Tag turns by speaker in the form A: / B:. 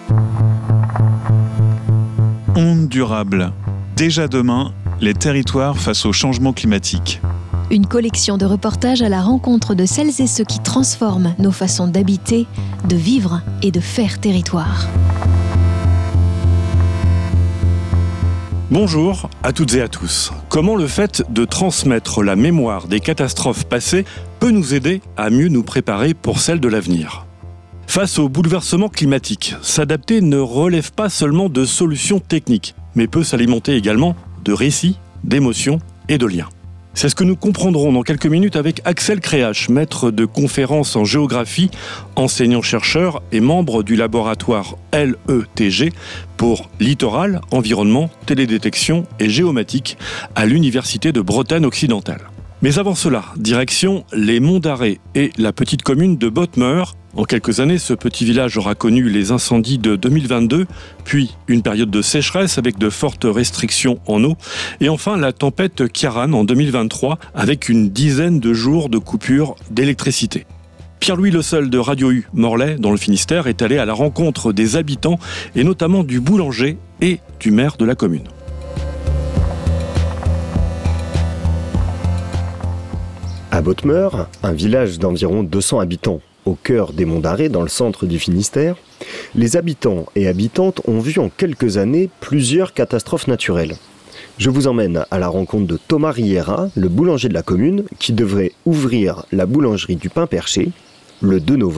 A: Ondes durables. Déjà demain, les territoires face au changement climatique.
B: Une collection de reportages à la rencontre de celles et ceux qui transforment nos façons d'habiter, de vivre et de faire territoire.
C: Bonjour à toutes et à tous. Comment le fait de transmettre la mémoire des catastrophes passées peut nous aider à mieux nous préparer pour celles de l'avenir ? Face au bouleversement climatique, s'adapter ne relève pas seulement de solutions techniques, mais peut s'alimenter également de récits, d'émotions et de liens. C'est ce que nous comprendrons dans quelques minutes avec Axel Créache, maître de conférences en géographie, enseignant-chercheur et membre du laboratoire LETG pour littoral, environnement, télédétection et géomatique à l'Université de Bretagne occidentale. Mais avant cela, direction les Monts d'Arrée et la petite commune de Bothmer. En quelques années, ce petit village aura connu les incendies de 2022, puis une période de sécheresse avec de fortes restrictions en eau, et enfin la tempête Ciarán en 2023 avec une dizaine de jours de coupure d'électricité. Pierre-Louis Le Seul de Radio U Morlaix, dans le Finistère, est allé à la rencontre des habitants et notamment du boulanger et du maire de la commune.
D: À Bothmer, un village d'environ 200 habitants, au cœur des Monts d'Arrée, dans le centre du Finistère, les habitants et habitantes ont vu en quelques années plusieurs catastrophes naturelles. Je vous emmène à la rencontre de Thomas Riera, le boulanger de la commune, qui devrait ouvrir la boulangerie du Pain Perché le 2 novembre.